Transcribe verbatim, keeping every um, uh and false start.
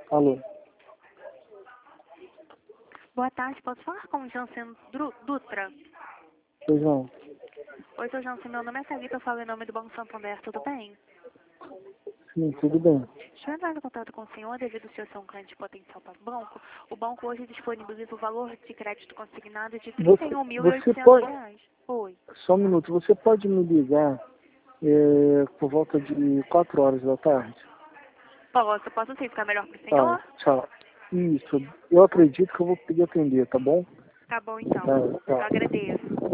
Alô? Boa tarde, posso falar com o Jansen Dru- Dutra? Pois não. Oi, seu Jansen, meu nome é Thalita, eu falo em nome do Banco Santander, tudo bem? Sim, tudo bem. Deixa eu entrar em contato com o senhor, devido ao senhor ser um cliente potencial para o banco. O banco hoje disponibiliza o valor de crédito consignado de trinta e Você, um mil e você oitocentos pode... reais. Oi. Só um minuto. Você pode me ligar é, por volta de quatro horas da tarde? Posso, posso sim, ficar melhor para o Tá, senhor? tchau. Isso. Eu acredito que eu vou poder atender, tá bom? Tá bom então. Tá, Eu tá. agradeço.